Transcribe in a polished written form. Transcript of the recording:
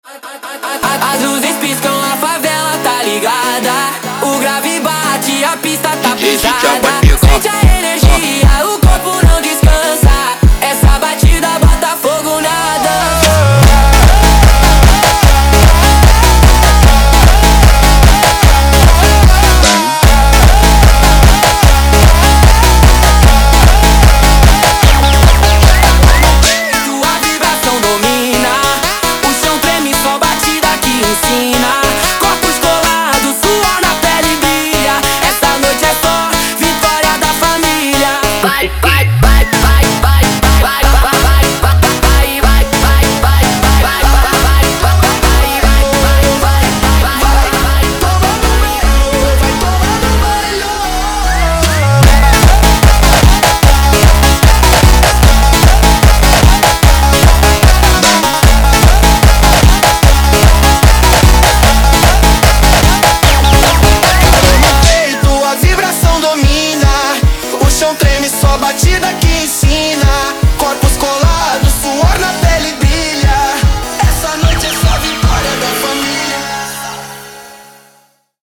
As luzes piscam, a favela tá ligada. O grave bate, a pista tá pesada. Sente a energia, o corpo não descansa. Essa batida bota fogo na dança. Sua vibração domina, o chão treme, só batida que ensina. Corpos colados, suor na pele brilha. Essa noite é só vitória da família. Vai, vai, vai, vai, vai, vai, vai, vai, vai, vai, vai, vai, vai, A vibração domina, o chão treme, só batida que ensina.